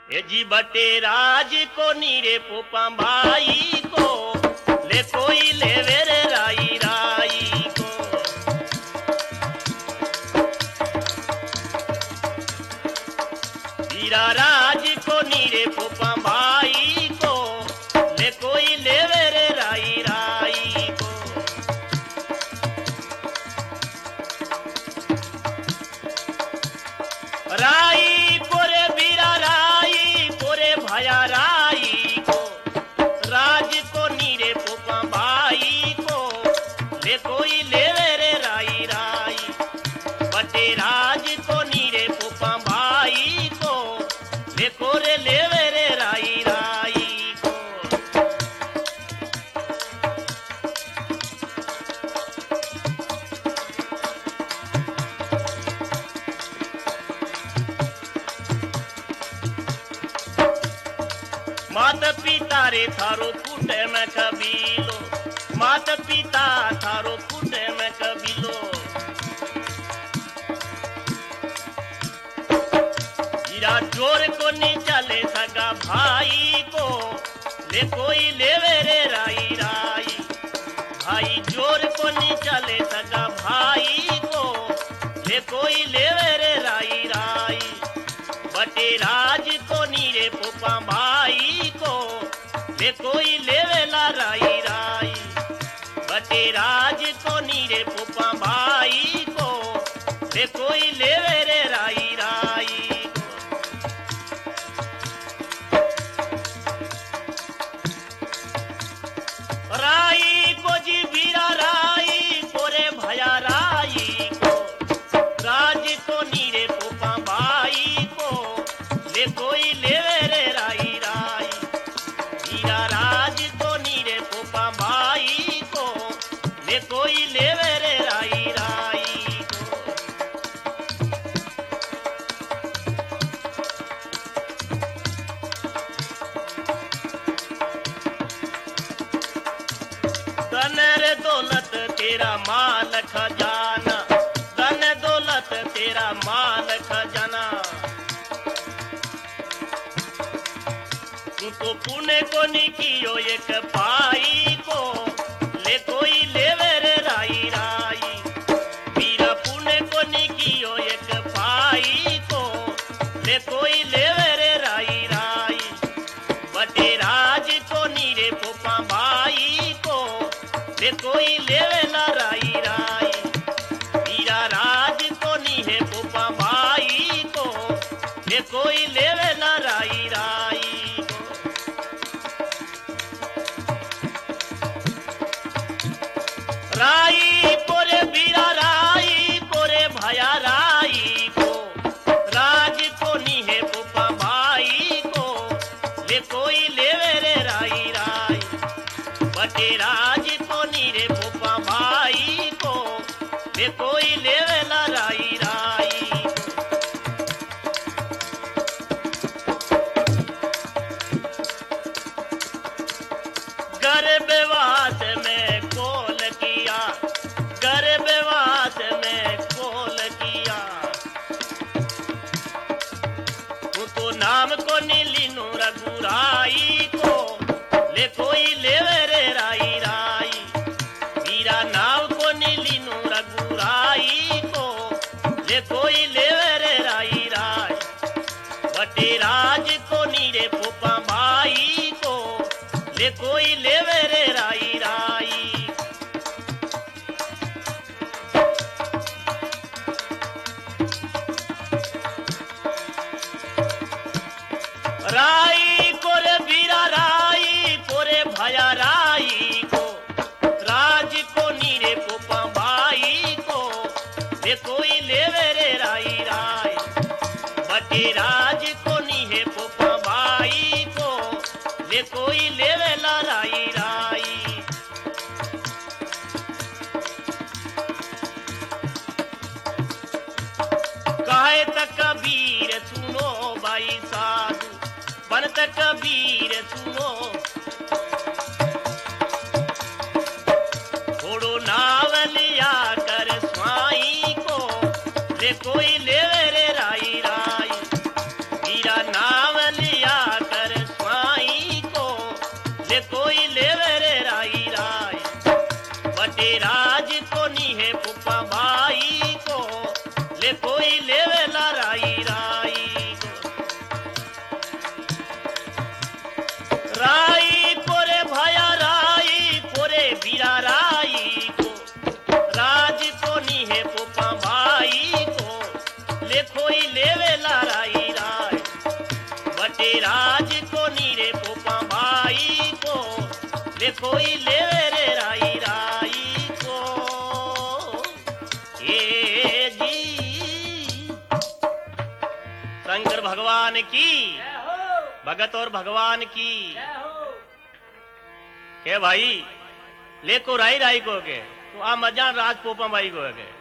ए जी बटे राज को नीरे पोपा भाई को ले कोई ले वेरे राई राई को। हीरा राज को नीरे पोपा भाई को ले कोई ले वेरे राई राई को। राई कोरे बीरा राई कोरे भया राई को राज को नीरे पोपा भाई को ले कोई ले रे राई राई बटे राज को नीरे पोपा भाई को ले कोरे ले रे राई राई को। मात पिता रे थारो कूटे में कबीलो मात पिता थारो कूटे में कबीलो। हीरा जोर को नी चले सगा भाई को ले कोई लेवे रे राई राई भाई जोर को नी चले सगा भाई को ले कोई लेवे रे राई राई बटे राज को नीरे पोपा भाई को ले कोई लेवेला राई राई बटे राज को नीरे पोपा भाई को ले कोई लेवे रे राई राई को। राई को जी बीरा राई कोरे भया राई को राज को नीरे पोपा भाई को ले कोई लेवे रे राई राई हीरा राज को नीरे पोपा भाई को ले कोई लेवे रे राई राई को। धन रे दौलत तेरा माल खजाना धन दौलत तेरा माल खजाना तो पुणे को निकियो एक पाई को ले कोई लेवे रे राई राई वीरा पुणे को निकियो एक पाई को ले कोई लेवे रे राई राई बटे राज को नीरे पोपा भाई को ले कोई लेवेला राई राई वीरा राज को नीहे पोपा भाई को ले कोई लेवेला राई राई। राई कोरे बीरा राई कोरे भया राई को राज को नीहे पोपा भाई को ले कोई लेवे रे राई राई बटे राज को नीरे पोपा भाई को ले कोई लेवेला राई राई। गर्भवास में कोल किया गर्भवास में कोल किया तो नाम को नीलिनु रघुराई को ले कोई लेवे रे राई राई वीरा नाम को नीलिनु रघुराई को ले कोई लेवे रे राई राई बटे राज को नीरे पोपा भाई को ले कोई लेवे रे राई राई। राई कोरे बीरा राई कोरे भया राई को राज को नीरे पोपा भाई को ले कोई लेवे रे राई राई बटे राज को नीहे पोपा भाई को ले कोई लेवेला राई राई। काहे तक कबीर सुनो भाई साधु बनत कबीर सुनो थोड़ो नाव लिया कर स्वाई को ले कोई लेवे रे राई राई वीरा नाव लिया लेवेला राई राय बटे राज को नीरे पोपा भाई को ले कोई लेवे रे राई राई को ये जी शंकर भगवान की भगत और भगवान की के भाई ले को राई राई को के तो आ मजा राज पोपा भाई को के